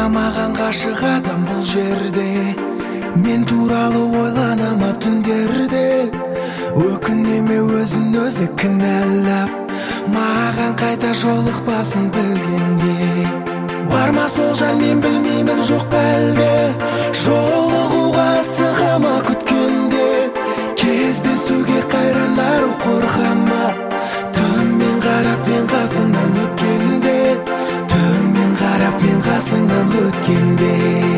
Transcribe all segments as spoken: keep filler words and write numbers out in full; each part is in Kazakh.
Бармамаған ғашық адам бұл жерде, мен туралы ойланама түндерде. Өкінеме өзін өзі кінәлап, маған қайта жолықпасын білгенде. Барма сол жан, мен білмеймін, жоқ бәлде, жолығуға асығама күткенде. Кездесуге қайранару қорғама, төмен қарап мен қасыңнан өткенде, төмен қарап мен қасыңнан өткенде.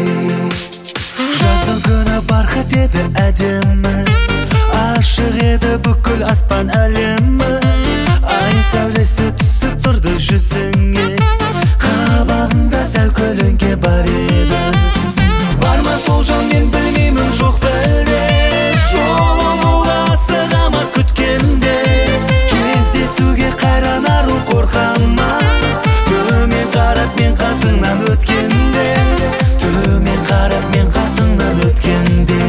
Жаздың күні барқыт еді әдемі, ашық еді бүкіл аспан әлемі. Ай сәулесі түсіп тұрды жүзіңе, қабағында сәл көлеңке бар еді. Барма сол жан, мен білмеймін, жоқ бәлде, жолығуға асығама күткенде. Кездесуге қайранару қорқама, төмен қарап мен қасыңнан өткенде, төмен қарап мен қасыңнан өткенде.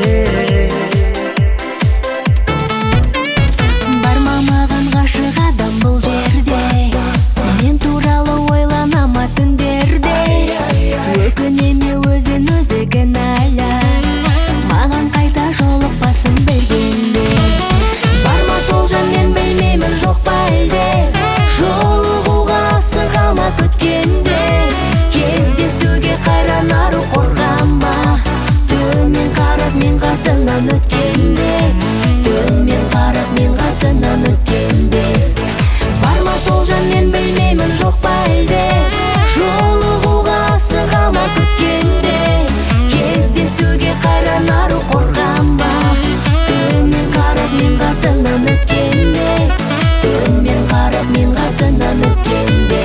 Бармамаған ғашық адам бұл жерде, мен туралы ойланама түндерде. Өкінеме өзін өзі кінәлә, маған қайта жолықпасын бергенде. Барма сол жан, мен білмеймін, жоқ бәлде, жолығуға асығама күткенде. Кездесуге қайранару қорғама, төмен қарап мен қасыңнан өткенде, төмен қарап мен қасыңнан өткенде. Барма сол жан, мен білмеймін, жоқ бәлде, жолығуға асығама күткенде. Кездесуге қайранару қорғама, төмен қарап мен қасыңнан өткенде, төмен қарап мен қасыңнан өткенде.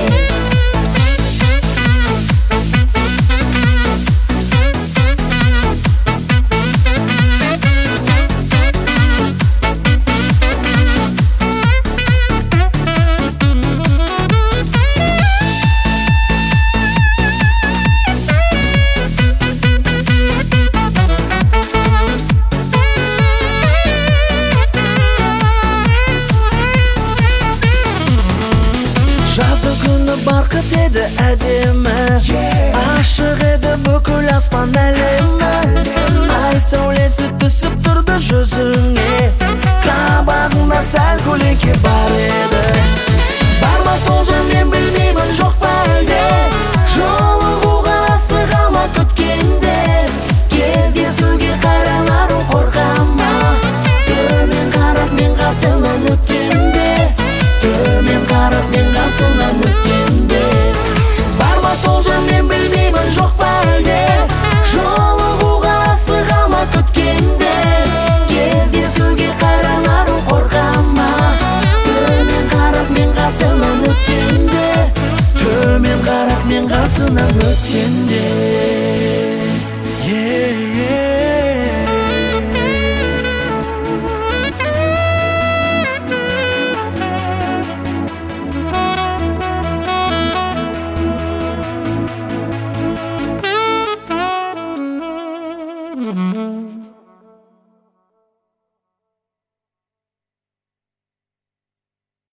Жаздың күні барқыт еді әдемі, ашық еді бүкіл аспан әлемі. Ай сәулесі түсіп тұрды жүзіңе, қабағында сәл көлеңке бар еді. Барма сол жан, мен білмеймін, жоқ бәлде, жолығуға асығама күткенде. Кездесуге қайранару қорғама, төмен қарап мен қасыңнан өткенде, төмен қарап мен қасыңнан өткенде. Барма сол жан, мен білмеймін, жоқ бәлде, жолығуға асығама күткенде. Кездесуге қайранару қорғама, төмен қарап мен қасыңнан өткенде, төмен қарап мен қасыңнан өткенде.